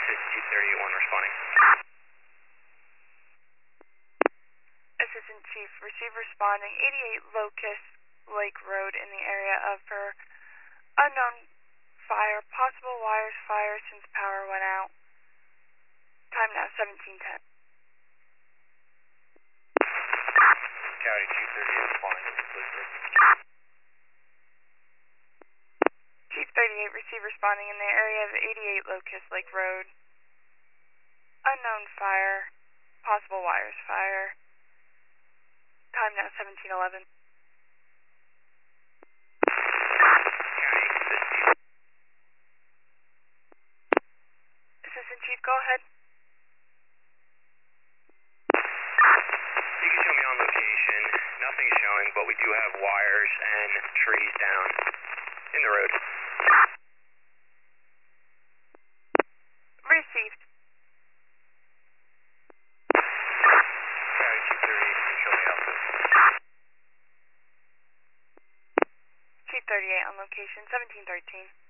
is Chief 381 responding. Assistant Chief, receive responding 88 Locust Lake Road in the area of per unknown fire, possible wires fire since power went out. Time now 17:10. County Chief 38 responding. Chief 38, receive responding in the area of 88 Locust Lake Road. Unknown fire, possible wires fire. Time now 17:11. County, this is Chief. Assistant Chief, go ahead. You can show me on location. Nothing's showing, but we do have wires and trees down in the road. Received. County Chief 38, can you show me out? Chief 38 on location 1713.